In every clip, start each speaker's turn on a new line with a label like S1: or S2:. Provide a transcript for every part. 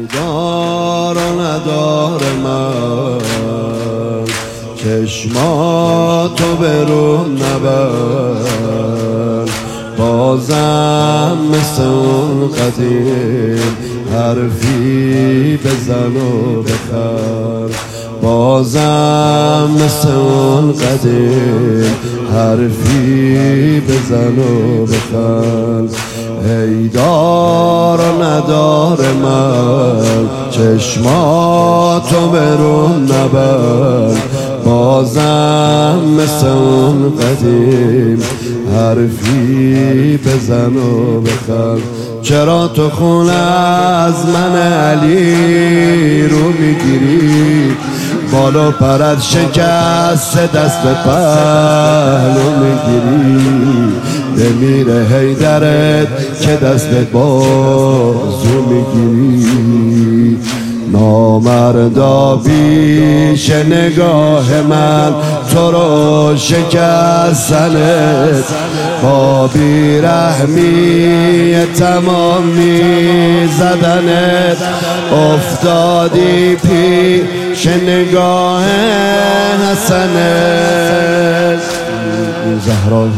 S1: دار و ندار من، چشماتو برون نبر. بازم مثل اون قدیم حرفی بزن و بخر. بازم مثل اون قدیم حرفی بزن و بخر. ای دار و ندار من، چشماتو برون نبر. بازم مثل اون قدیم حرفی بزن و بخر. چرا تو خون از من علی رو میگیری؟ بالا پرد شکست دست به پهلو میگیری. بمیره حیدرت که دست به بازو میگیری. نامردا پیش نگاه من تو رو شکستنت، با بیرحمی تمام میزدنت. افتادی پیش نگاه حسنت. زهرا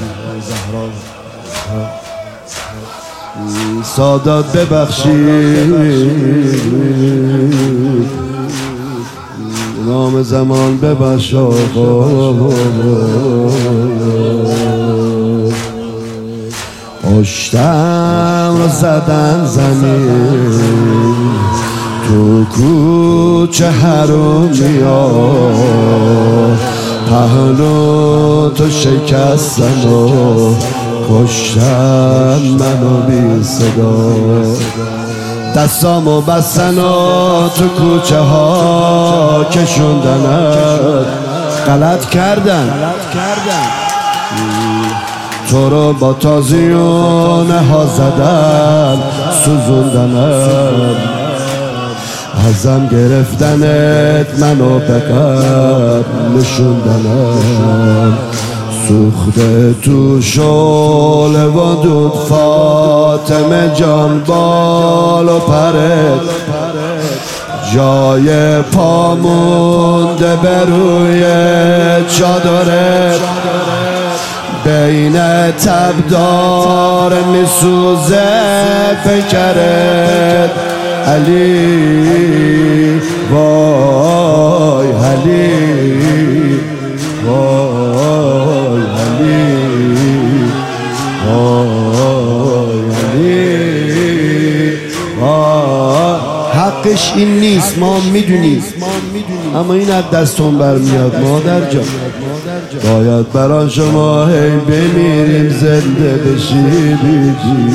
S1: سادات ببخشید، امام زمان ببخش آقا. پشتم رو زدن زمین، تو کوچه حرومیا پهلو تو شکستن و کشتن منو بی صدا. دستامو بستن و تو کوچه ها کشوندنت. غلط کردن تو رو با تازیونه ها زدن، سوزوندنت. ازم گرفتنت منو به قد نشوندنت. سوخته تو شعله و دود فاطمه جان بال و پرت. جای پا مونده به روی چادرت. بین تبدار میسوزه پیکرت. علی وای علی وای علی وای علی وای. حقش این نیست، ما میدونیم، اما این از دستون برمیاد. مادر جان باید برای شما هی بمیریم زنده بشیم.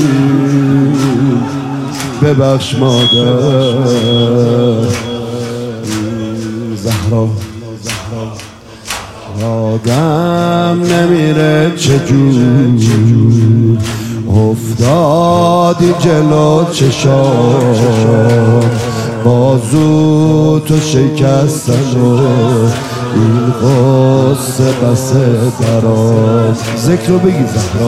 S1: ببخش مادر. زهرا آدم نمیره چجور، افتادی جلو چشام. بازو تو شکستن و این قصه بس دراز. ذکر رو بگی زهرا.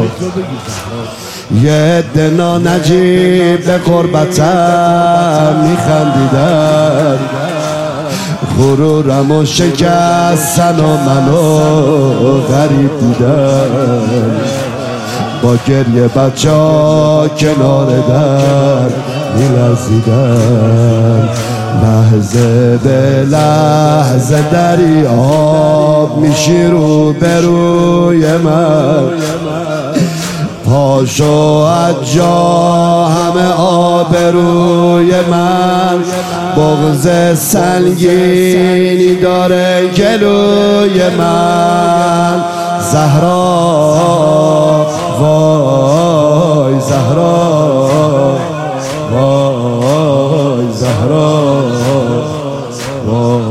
S1: یه دنا نجیب به قربتم میخندیدن، غرورم و شکستن و منو غریب دیدن. با گریه بچه ها کنار در میلرزیدن. لحظه به لحظه دریاب میشی رو به روی من. پاشو از جا همه آبروی من. بغض سنگینی داره گلوی من. زهرا وای زهرا وای زهرا وای.